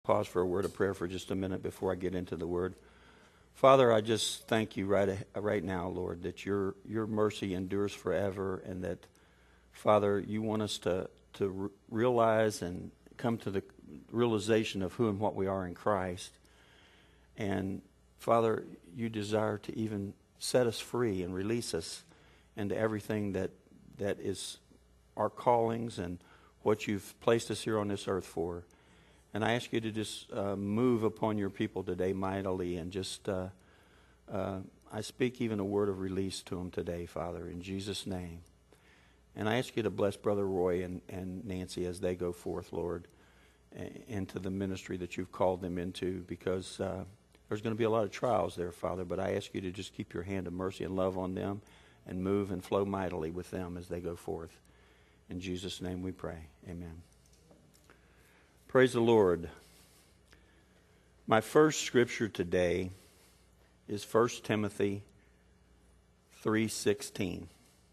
Pause for a word of prayer for just a minute before I get into the word. Father, I just thank you right now, Lord, that your mercy endures forever, and that, Father, you want us to realize and come to the realization of who and what we are in Christ. And, Father, you desire to even set us free and release us into everything that is our callings and what you've placed us here on this earth for. And I ask you to just move upon your people today mightily, and just I speak even a word of release to them today, Father, in Jesus' name. And I ask you to bless Brother Roy and Nancy as they go forth, Lord, into the ministry that you've called them into, because there's going to be a lot of trials there, Father, but I ask you to just keep your hand of mercy and love on them and move and flow mightily with them as they go forth. In Jesus' name we pray. Amen. Praise the Lord. My first scripture today is 1 Timothy 3:16.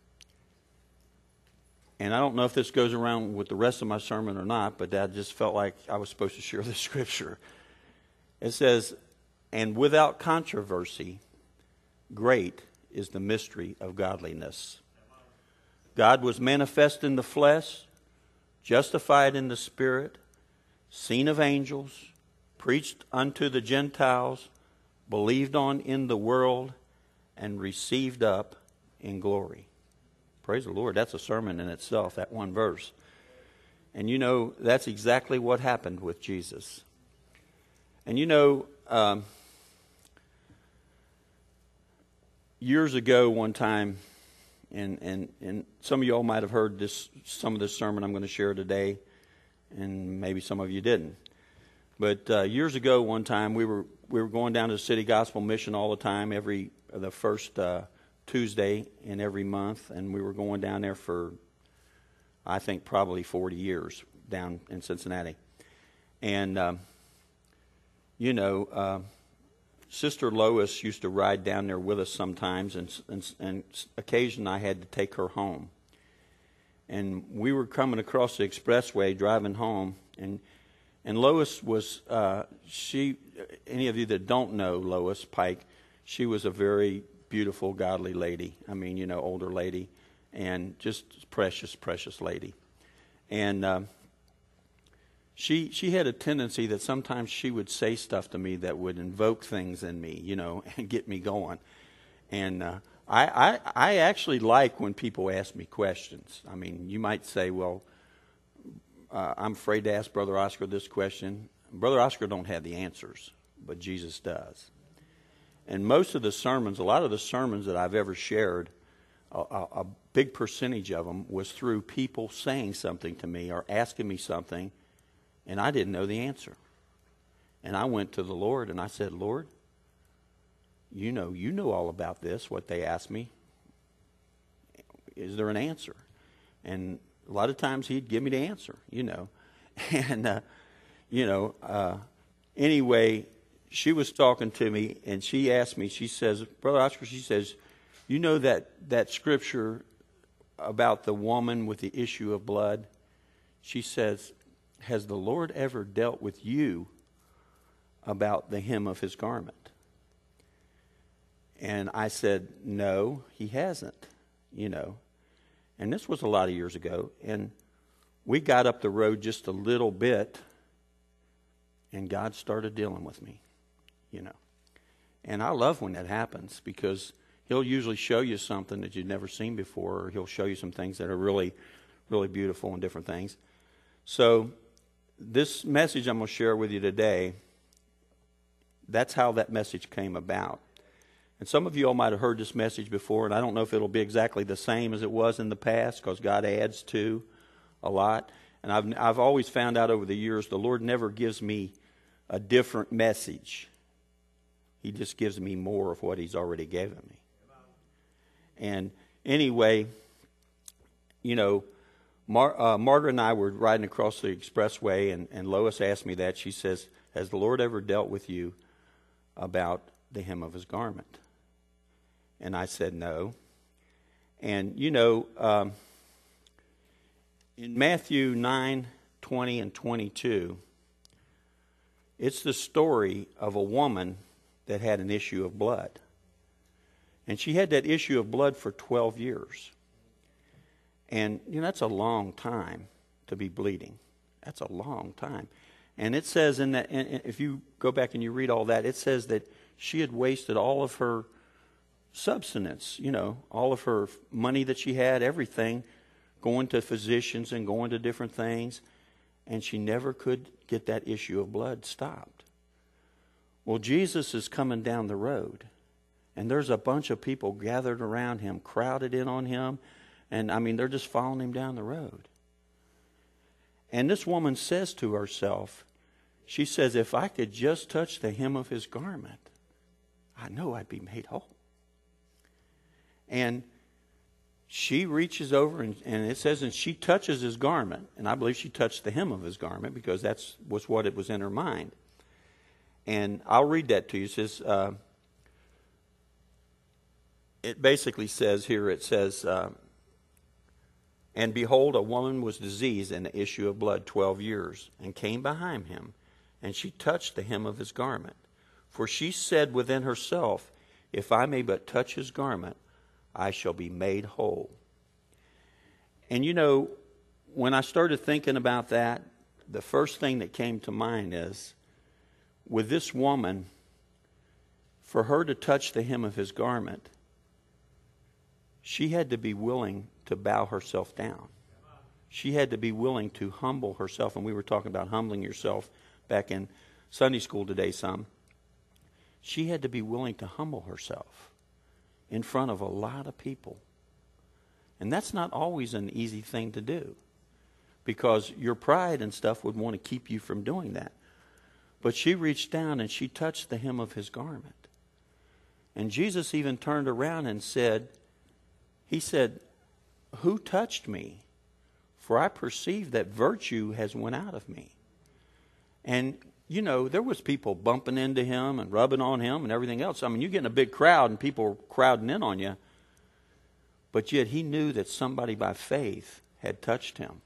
And I don't know if this goes around with the rest of my sermon or not, but I just felt like I was supposed to share this scripture. It says, "And without controversy, great is the mystery of godliness. God was manifest in the flesh, justified in the Spirit, seen of angels, preached unto the Gentiles, believed on in the world, and received up in glory." Praise the Lord. That's a sermon in itself, that one verse. And you know, that's exactly what happened with Jesus. And you know, years ago one time, and some of y'all might have heard some of this sermon I'm going to share today, and maybe some of you didn't. But years ago, one time, we were going down to the City Gospel Mission all the time, the first Tuesday in every month, and we were going down there for, I think, probably 40 years down in Cincinnati. And Sister Lois used to ride down there with us sometimes, and occasionally I had to take her home. And we were coming across the expressway driving home, and Lois was, any of you that don't know Lois Pike, she was a very beautiful, godly lady. I mean, older lady, and just precious, precious lady. And she had a tendency that sometimes she would say stuff to me that would invoke things in me, and get me going. And I actually like when people ask me questions. I mean, you might say, well, I'm afraid to ask Brother Oscar this question. Brother Oscar don't have the answers, but Jesus does. And most of the sermons, a lot of the sermons that I've ever shared, a big percentage of them was through people saying something to me or asking me something, and I didn't know the answer. And I went to the Lord and I said, Lord, you know all about this, what they asked me. Is there an answer? And a lot of times he'd give me the answer, And, anyway, she was talking to me, and she asked me, she says, Brother Oscar, she says, you know that scripture about the woman with the issue of blood? She says, has the Lord ever dealt with you about the hem of his garment? And I said, no, he hasn't, And this was a lot of years ago. And we got up the road just a little bit, and God started dealing with me, And I love when that happens, because he'll usually show you something that you've never seen before, or he'll show you some things that are really, really beautiful and different things. So this message I'm going to share with you today, that's how that message came about. And some of you all might have heard this message before, and I don't know if it'll be exactly the same as it was in the past, because God adds to a lot. And I've always found out over the years, the Lord never gives me a different message. He just gives me more of what he's already given me. And anyway, Margaret and I were riding across the expressway, and Lois asked me that. She says, has the Lord ever dealt with you about the hem of his garment? And I said, no. And, in Matthew 9:20 and 22, It's the story of a woman that had an issue of blood. And she had that issue of blood for 12 years. And, that's a long time to be bleeding. That's a long time. And it says in that, if you go back and you read all that, it says that she had wasted all of her substance, all of her money that she had, everything, going to physicians and going to different things. And she never could get that issue of blood stopped. Well, Jesus is coming down the road. And there's a bunch of people gathered around him, crowded in on him. And, they're just following him down the road. And this woman says to herself, she says, if I could just touch the hem of his garment, I know I'd be made whole. And she reaches over, and it says, and she touches his garment. And I believe she touched the hem of his garment because was what it was in her mind. And I'll read that to you. It says, it basically says here, it says, and behold, a woman was diseased in the issue of blood 12 years, and came behind him, and she touched the hem of his garment. For she said within herself, if I may but touch his garment, I shall be made whole. And when I started thinking about that, the first thing that came to mind is, with this woman, for her to touch the hem of his garment, she had to be willing to bow herself down. She had to be willing to humble herself. And we were talking about humbling yourself back in Sunday school today some. She had to be willing to humble herself in front of a lot of people. And that's not always an easy thing to do, because your pride and stuff would want to keep you from doing that. But she reached down and she touched the hem of his garment. And Jesus even turned around and said, he said, who touched me? For I perceive that virtue has went out of me. And, there was people bumping into him and rubbing on him and everything else. You're getting a big crowd and people crowding in on you. But yet he knew that somebody by faith had touched him.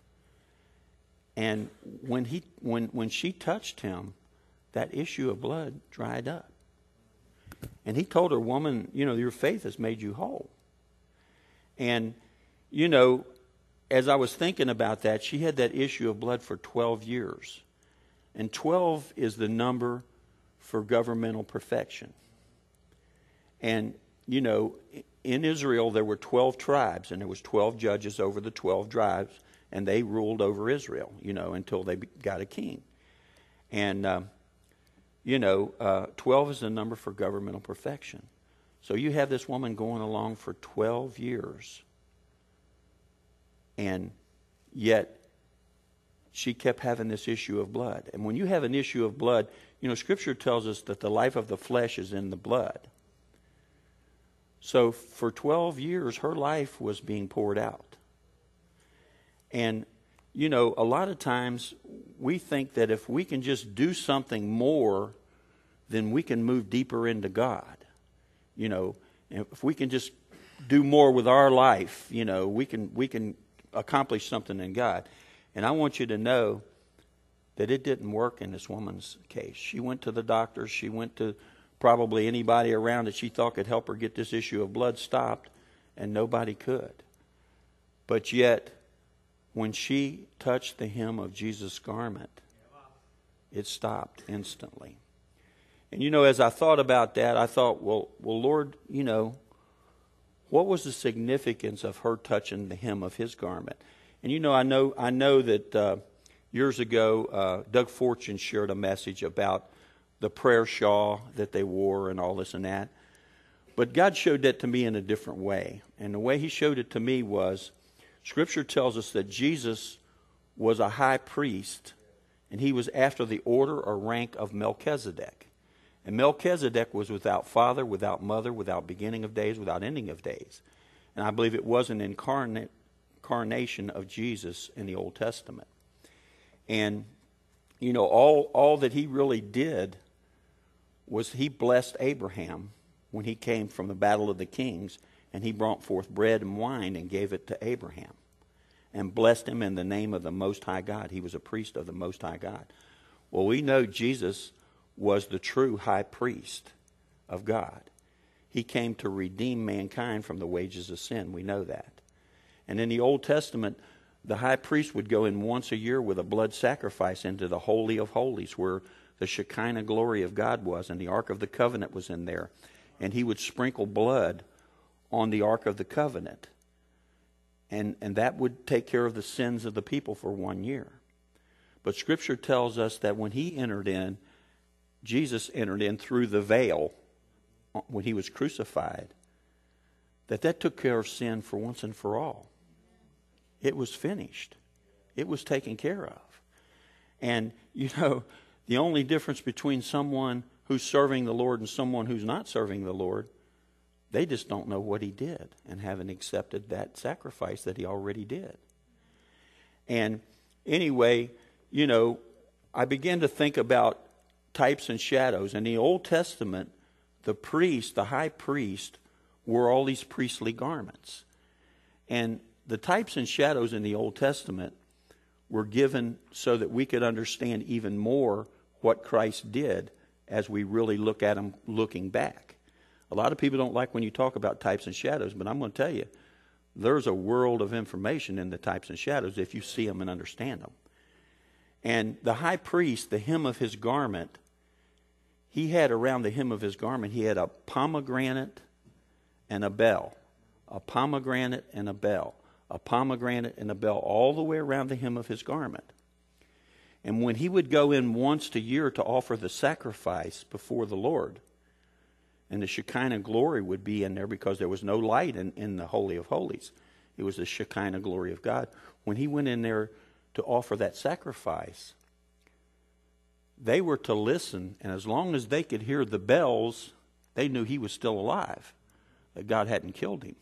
And when she touched him, that issue of blood dried up. And he told her, woman, your faith has made you whole. And, as I was thinking about that, she had that issue of blood for 12 years. And 12 is the number for governmental perfection. And, in Israel there were 12 tribes, and there was 12 judges over the 12 tribes, and they ruled over Israel, until they got a king. And, 12 is the number for governmental perfection. So you have this woman going along for 12 years, and yet she kept having this issue of blood. And when you have an issue of blood, Scripture tells us that the life of the flesh is in the blood. So for 12 years, her life was being poured out. And, a lot of times we think that if we can just do something more, then we can move deeper into God. If we can just do more with our life, we can accomplish something in God. And I want you to know that it didn't work in this woman's case. She went to the doctors. She went to probably anybody around that she thought could help her get this issue of blood stopped, and nobody could. But yet, when she touched the hem of Jesus' garment, it stopped instantly. And as I thought about that, I thought, well, Lord, what was the significance of her touching the hem of his garment? And I know that years ago, Doug Fortune shared a message about the prayer shawl that they wore and all this and that. But God showed that to me in a different way. And the way he showed it to me was, Scripture tells us that Jesus was a high priest, and he was after the order or rank of Melchizedek. And Melchizedek was without father, without mother, without beginning of days, without ending of days. And I believe it was an incarnation of Jesus in the Old Testament. And, all that he really did was he blessed Abraham when he came from the battle of the kings, and he brought forth bread and wine and gave it to Abraham and blessed him in the name of the Most High God. He was a priest of the Most High God. Well, we know Jesus was the true high priest of God. He came to redeem mankind from the wages of sin. We know that. And in the Old Testament, the high priest would go in once a year with a blood sacrifice into the Holy of Holies, where the Shekinah glory of God was, and the Ark of the Covenant was in there. And he would sprinkle blood on the Ark of the Covenant. And that would take care of the sins of the people for 1 year. But Scripture tells us that when he entered in, Jesus entered in through the veil when he was crucified, that took care of sin for once and for all. It was finished. It was taken care of. And, the only difference between someone who's serving the Lord and someone who's not serving the Lord, they just don't know what he did and haven't accepted that sacrifice that he already did. And anyway, I began to think about types and shadows. In the Old Testament, the priest, the high priest, wore all these priestly garments. And the types and shadows in the Old Testament were given so that we could understand even more what Christ did as we really look at him looking back. A lot of people don't like when you talk about types and shadows, but I'm going to tell you, there's a world of information in the types and shadows if you see them and understand them. And the high priest, the hem of his garment, he had around the hem of his garment, he had a pomegranate and a bell. A pomegranate and a bell. A pomegranate and a bell all the way around the hem of his garment. And when he would go in once a year to offer the sacrifice before the Lord, and the Shekinah glory would be in there because there was no light in the Holy of Holies. It was the Shekinah glory of God. When he went in there to offer that sacrifice, they were to listen, and as long as they could hear the bells, they knew he was still alive, that God hadn't killed him.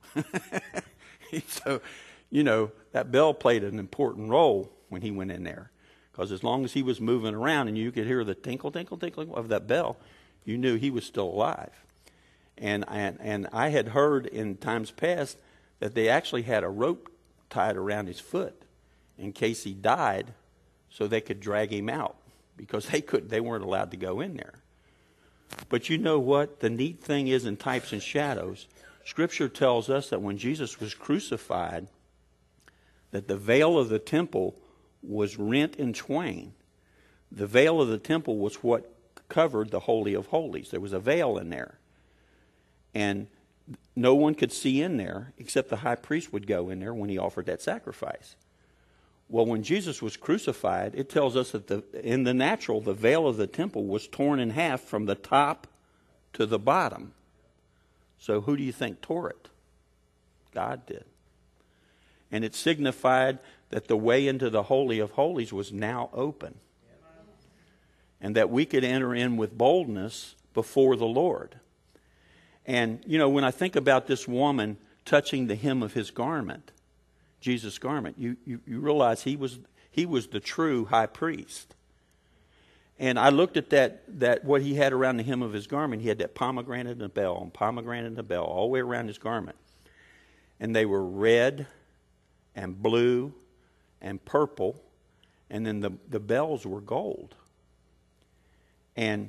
So, that bell played an important role when he went in there. Because as long as he was moving around and you could hear the tinkle, tinkle, tinkle of that bell, you knew he was still alive. And I had heard in times past that they actually had a rope tied around his foot in case he died so they could drag him out. Because they weren't allowed to go in there. But you know what? The neat thing is in types and shadows, Scripture tells us that when Jesus was crucified, that the veil of the temple was rent in twain. The veil of the temple was what covered the Holy of Holies. There was a veil in there. And no one could see in there except the high priest would go in there when he offered that sacrifice. Well, when Jesus was crucified, it tells us that in the natural, the veil of the temple was torn in half from the top to the bottom. So who do you think tore it? God did. And it signified that the way into the Holy of Holies was now open. And that we could enter in with boldness before the Lord. And, when I think about this woman touching the hem of his garment, Jesus' garment, you realize he was the true high priest. And I looked at that what he had around the hem of his garment. He had that pomegranate and a bell, and pomegranate and a bell, all the way around his garment. And they were red and blue and purple, and then the bells were gold. And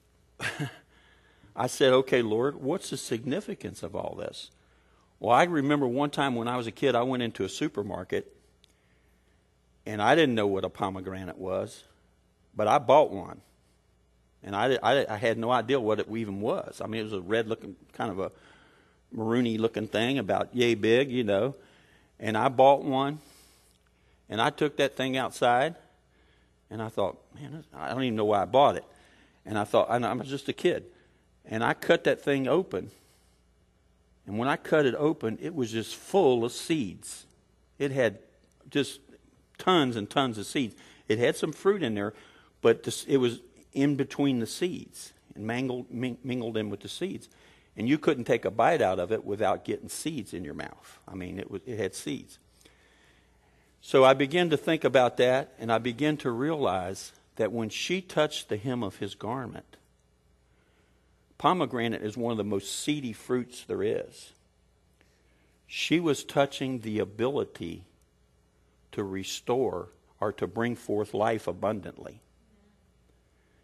I said, okay, Lord, what's the significance of all this? Well, I remember one time when I was a kid, I went into a supermarket, and I didn't know what a pomegranate was, but I bought one. And I had no idea what it even was. I mean, it was a red-looking, kind of a maroony-looking thing, about yay big, And I bought one, and I took that thing outside, and I thought, man, I don't even know why I bought it. And I thought, I was just a kid. And I cut that thing open. And when I cut it open, it was just full of seeds. It had just tons and tons of seeds. It had some fruit in there, but it was in between the seeds and mingled in with the seeds. And you couldn't take a bite out of it without getting seeds in your mouth. I mean, it had seeds. So I began to think about that, and I began to realize that when she touched the hem of his garment, pomegranate is one of the most seedy fruits there is. She was touching the ability to restore or to bring forth life abundantly.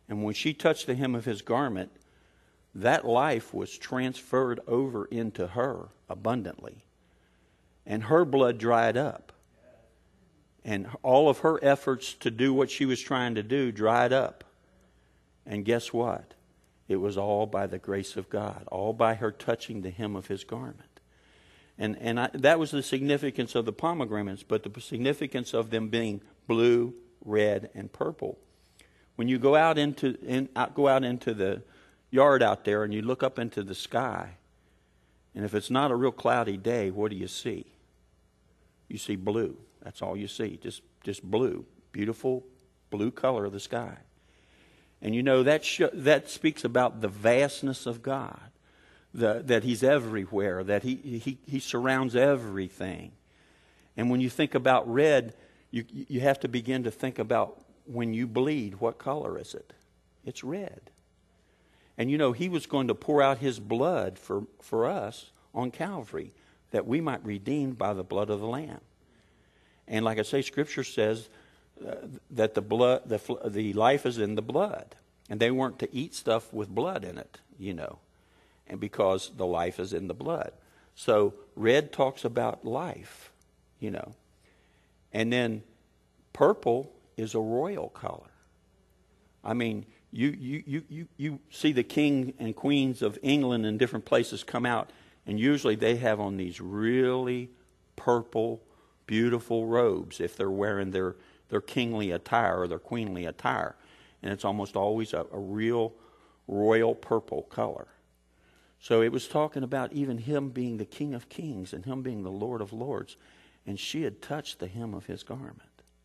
And when she touched the hem of his garment, that life was transferred over into her abundantly. And her blood dried up. And all of her efforts to do what she was trying to do dried up. And guess what? It was all by the grace of God, all by her touching the hem of his garment. And that was the significance of the pomegranates, but the significance of them being blue, red, and purple. When you go out into the yard out there and you look up into the sky, and if it's not a real cloudy day, what do you see? You see blue. That's all you see, just blue, beautiful blue color of the sky. And you know that speaks about the vastness of God, that He's everywhere, that He surrounds everything. And when you think about red, you have to begin to think about when you bleed, what color is it? It's red. And you know, He was going to pour out His blood for us on Calvary, that we might be redeemed by the blood of the Lamb. And like I say, Scripture says that the life is in the blood. And they weren't to eat stuff with blood in it, you know, and because the life is in the blood. So red talks about life, you know. And then purple is a royal color. I mean, you see the king and queens of England and different places come out, and usually they have on these really purple, beautiful robes if they're wearing their kingly attire or their queenly attire. And it's almost always a real royal purple color. So it was talking about even Him being the King of Kings and Him being the Lord of Lords. And she had touched the hem of His garment.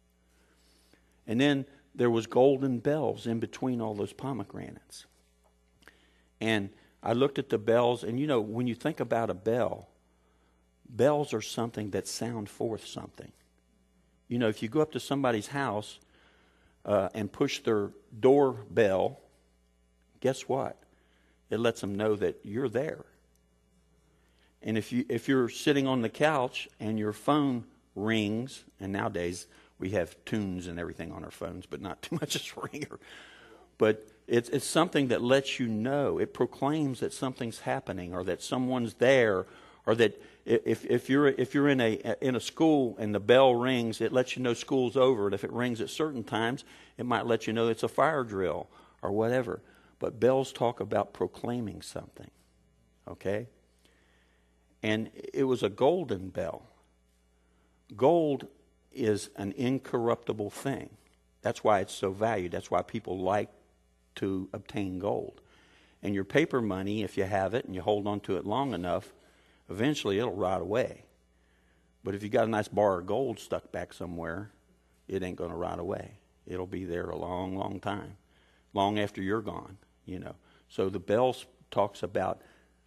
And then there was golden bells in between all those pomegranates. And I looked at the bells, and you know, when you think about a bell, bells are something that sound forth something. You know, if you go up to somebody's house and push their doorbell, guess what? It lets them know that you're there. And if you're sitting on the couch and your phone rings, and nowadays we have tunes and everything on our phones, but not too much as a ringer. But it's something that lets you know. It proclaims that something's happening, or that someone's there, or that if you're in a school and the bell rings, it lets you know school's over. And if it rings at certain times, it might let you know it's a fire drill or whatever. But bells talk about proclaiming something. Okay? And it was a golden bell. Gold is an incorruptible thing. That's why it's so valued. That's why people like to obtain gold. And your paper money, if you have it and you hold on to it long enough, eventually it'll rot away. But if you got a nice bar of gold stuck back somewhere, it ain't going to rot away. It'll be there a long, long time, long after you're gone, you know. So the bell talks about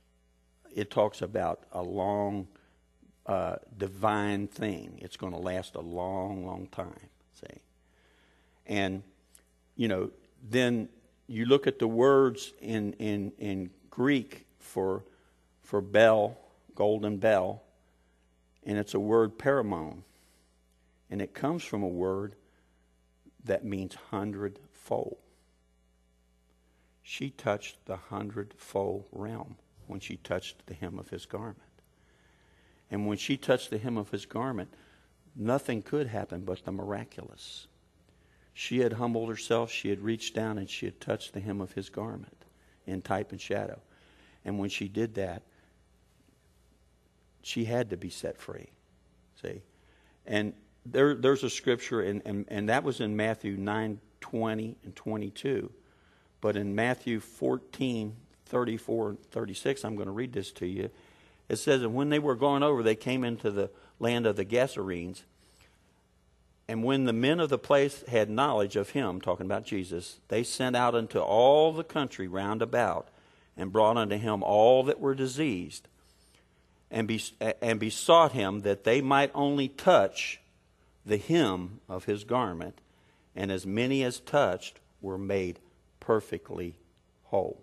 a long, divine thing. It's going to last a long, long time, see. And, you know, then you look at the words in Greek for bell, golden bell, and it's a word paramon. And it comes from a word that means hundredfold. She touched the hundredfold realm when she touched the hem of His garment. And when she touched the hem of His garment, nothing could happen but the miraculous. She had humbled herself, she had reached down, and she had touched the hem of His garment in type and shadow. And when she did that, she had to be set free. See? And there's a scripture, and that was in Matthew 9:20 and 22. But in Matthew 14:34 and 36, I'm going to read this to you. It says, and when they were going over, they came into the land of the Gadarenes. And when the men of the place had knowledge of Him, talking about Jesus, they sent out into all the country round about, and brought unto Him all that were diseased, and besought Him that they might only touch the hem of His garment, and as many as touched were made perfectly whole.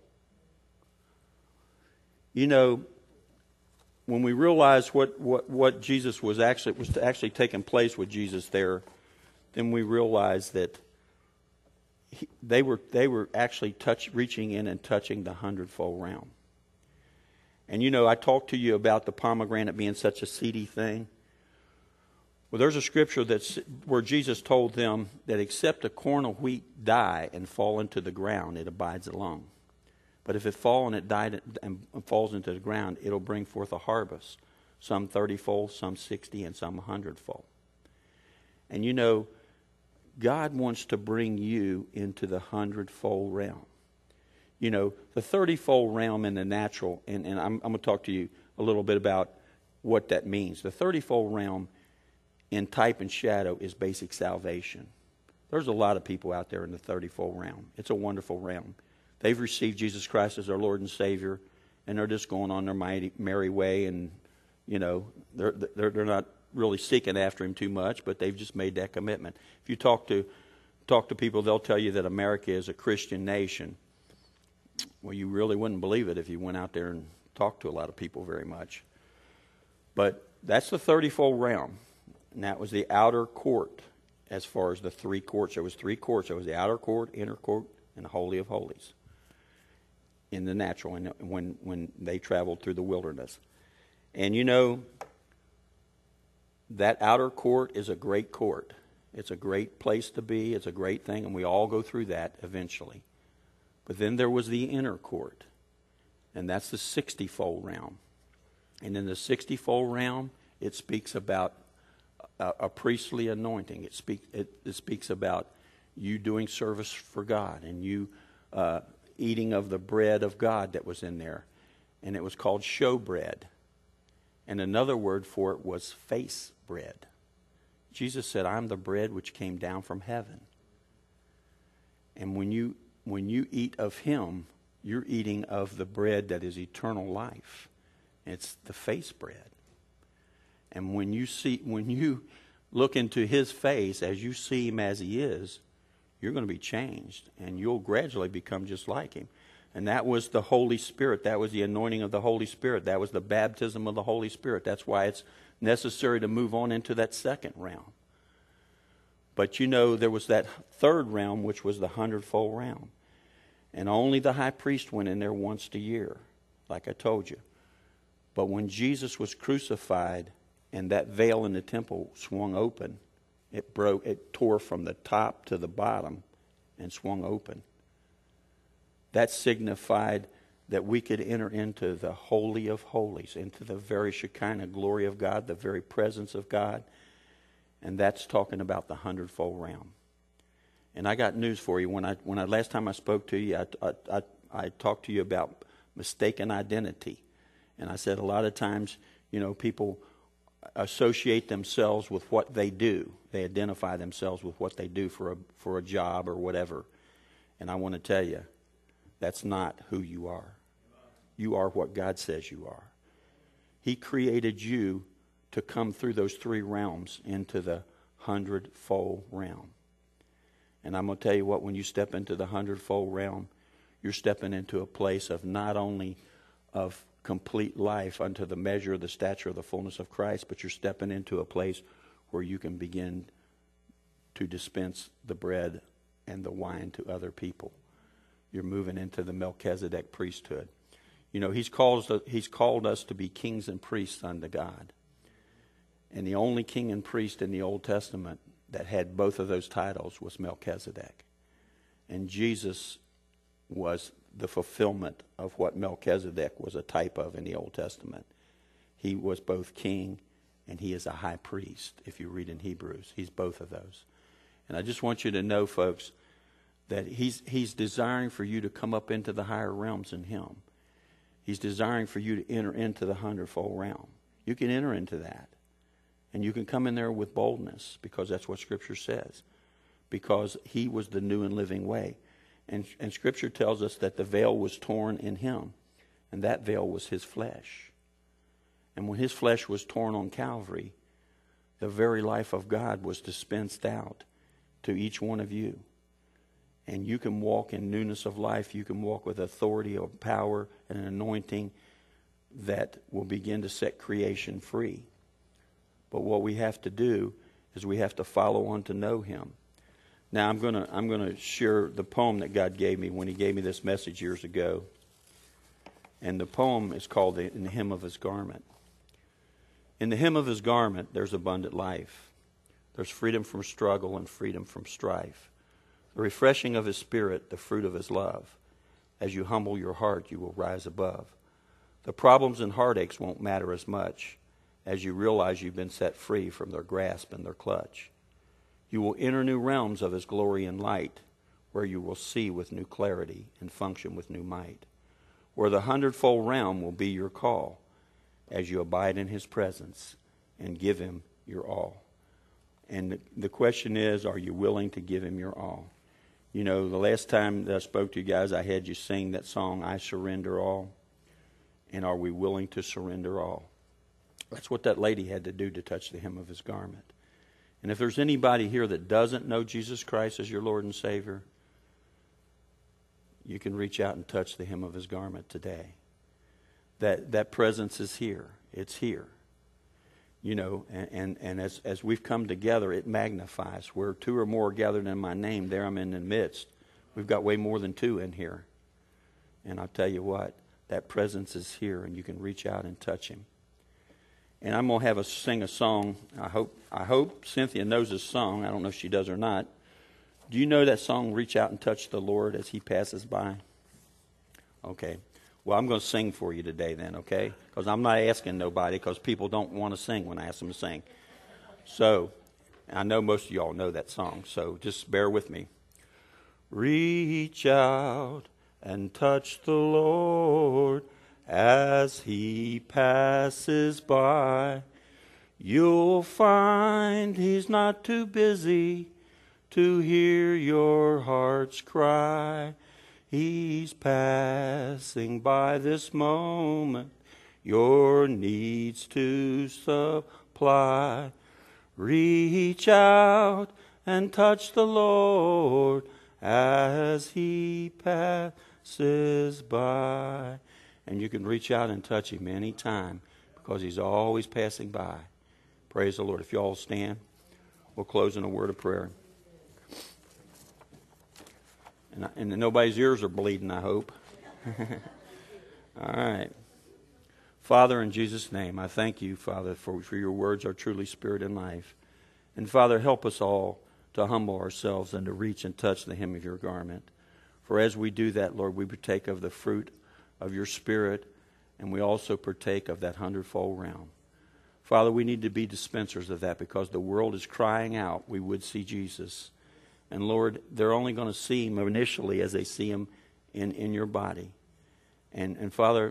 You know, when we realize what Jesus was actually taking place with Jesus there, then we realize that they were actually reaching in and touching the hundredfold realm. And I talked to you about the pomegranate being such a seedy thing. Well, there's a scripture where Jesus told them that except a corn of wheat die and fall into the ground, it abides alone. But if it fall and it died and falls into the ground, it'll bring forth a harvest, some 30-fold, some 60, and some 100-fold. And God wants to bring you into the 100-fold realm. The 30-fold realm in the natural, and I'm going to talk to you a little bit about what that means. The 30-fold realm in type and shadow is basic salvation. There's a lot of people out there in the 30-fold realm. It's a wonderful realm. They've received Jesus Christ as their Lord and Savior, and they're just going on their merry way, and they're not really seeking after Him too much, but they've just made that commitment. If you talk to people, they'll tell you that America is a Christian nation. Well, you really wouldn't believe it if you went out there and talked to a lot of people very much. But that's the 30-fold realm. And that was the outer court as far as the three courts. There was three courts. There was the outer court, inner court, and the Holy of Holies in the natural, and when they traveled through the wilderness. And that outer court is a great court. It's a great place to be. It's a great thing, and we all go through that eventually. But then there was the inner court, and that's the 60-fold realm. And in the 60-fold realm, it speaks about a priestly anointing. It speaks about you doing service for God and you eating of the bread of God that was in there. And it was called showbread. And another word for it was face bread. Jesus said, I'm the bread which came down from heaven. And when you eat of Him, you're eating of the bread that is eternal life. It's the face bread. And when you look into His face as you see Him as He is, you're going to be changed, and you'll gradually become just like Him. And that was the Holy Spirit. That was the anointing of the Holy Spirit. That was the baptism of the Holy Spirit. That's why it's necessary to move on into that second realm. But there was that third realm, which was the 100-fold realm. And only the high priest went in there once a year, like I told you. But when Jesus was crucified and that veil in the temple swung open, it tore from the top to the bottom and swung open. That signified that we could enter into the Holy of Holies, into the very Shekinah glory of God, the very presence of God. And that's talking about the 100-fold realm. And I got news for you. When I last time I spoke to you, I talked to you about mistaken identity. And I said a lot of times, people associate themselves with what they do. They identify themselves with what they do for a job or whatever. And I want to tell you, that's not who you are. You are what God says you are. He created you to come through those three realms into the 100-fold realm. And I'm going to tell you what, when you step into the 100-fold realm, you're stepping into a place of not only of complete life unto the measure of the stature of the fullness of Christ, but you're stepping into a place where you can begin to dispense the bread and the wine to other people. You're moving into the Melchizedek priesthood. He's called us to be kings and priests unto God. And the only king and priest in the Old Testament that had both of those titles was Melchizedek. And Jesus was the fulfillment of what Melchizedek was a type of in the Old Testament. He was both king and he is a high priest. If you read in Hebrews, he's both of those. And I just want you to know, folks, that he's desiring for you to come up into the higher realms in Him. He's desiring for you to enter into the 100-fold realm. You can enter into that. And you can come in there with boldness, because that's what Scripture says. Because He was the new and living way. And Scripture tells us that the veil was torn in Him. And that veil was His flesh. And when His flesh was torn on Calvary, the very life of God was dispensed out to each one of you. And you can walk in newness of life. You can walk with authority of power and an anointing that will begin to set creation free. But what we have to do is we have to follow on to know Him. Now I'm gonna share the poem that God gave me when He gave me this message years ago. And the poem is called "In the Hem of His Garment." In the hem of His garment, there's abundant life. There's freedom from struggle and freedom from strife. The refreshing of His Spirit, the fruit of His love. As you humble your heart, you will rise above. The problems and heartaches won't matter as much as you realize you've been set free from their grasp and their clutch. You will enter new realms of His glory and light, where you will see with new clarity and function with new might, where the hundredfold realm will be your call as you abide in His presence and give Him your all. And the question is, are you willing to give Him your all? You know, the last time that I spoke to you guys, I had you sing that song, "I Surrender All." And are we willing to surrender all? That's what that lady had to do to touch the hem of His garment. And if there's anybody here that doesn't know Jesus Christ as your Lord and Savior, you can reach out and touch the hem of His garment today. That presence is here. It's here. You know, and as we've come together, it magnifies. Where two or more are gathered in my name, there I'm in the midst. We've got way more than two in here. And I'll tell you what, that presence is here, and you can reach out and touch Him. And I'm going to sing a song. I hope Cynthia knows this song. I don't know if she does or not. Do you know that song, "Reach Out and Touch the Lord as He Passes By"? Okay. Well, I'm going to sing for you today then, okay? Because I'm not asking nobody, because people don't want to sing when I ask them to sing. So, I know most of y'all know that song, so just bear with me. Reach out and touch the Lord as He passes by. You'll find He's not too busy to hear your heart's cry. He's passing by this moment, your needs to supply. Reach out and touch the Lord as He passes by. And you can reach out and touch Him anytime, because He's always passing by. Praise the Lord. If you all stand, we'll close in a word of prayer. And nobody's ears are bleeding, I hope. All right. Father, in Jesus' name, I thank You, Father, for your words are truly spirit and life. And Father, help us all to humble ourselves and to reach and touch the hem of Your garment. For as we do that, Lord, we partake of the fruit of Your Spirit, and we also partake of that hundredfold realm. Father, we need to be dispensers of that, because the world is crying out we would see Jesus. And Lord, they're only going to see Him initially as they see Him in Your body. And Father,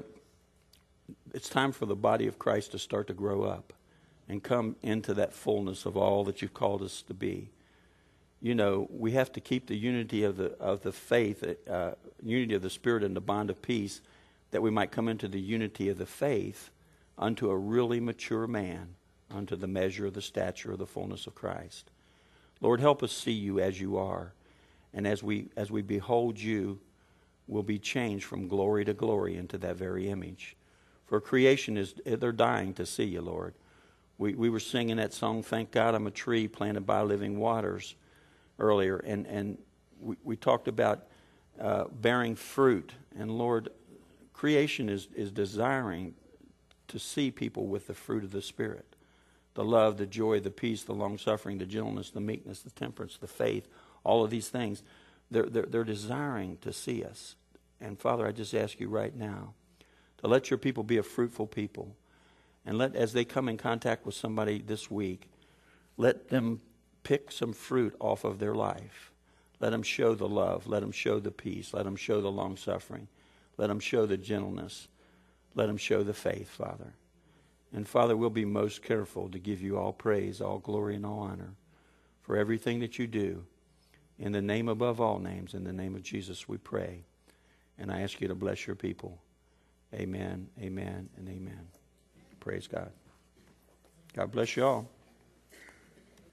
it's time for the body of Christ to start to grow up and come into that fullness of all that You've called us to be. You know, we have to keep the unity of the faith, unity of the Spirit and the bond of peace, that we might come into the unity of the faith unto a really mature man, unto the measure of the stature of the fullness of Christ. Lord, help us see You as You are. And as we behold You, we'll be changed from glory to glory into that very image. For creation they're dying to see You, Lord. We were singing that song, "Thank God I'm a Tree Planted by Living Waters," earlier. And we talked about bearing fruit. And Lord, creation is desiring to see people with the fruit of the Spirit. The love, the joy, the peace, the long-suffering, the gentleness, the meekness, the temperance, the faith, all of these things, they're desiring to see us. And Father, I just ask You right now to let Your people be a fruitful people. And as they come in contact with somebody this week, let them pick some fruit off of their life. Let them show the love. Let them show the peace. Let them show the long-suffering. Let them show the gentleness. Let them show the faith, Father. And Father, we'll be most careful to give You all praise, all glory, and all honor for everything that You do. In the name above all names, in the name of Jesus, we pray. And I ask You to bless Your people. Amen, amen, and amen. Praise God. God bless you all.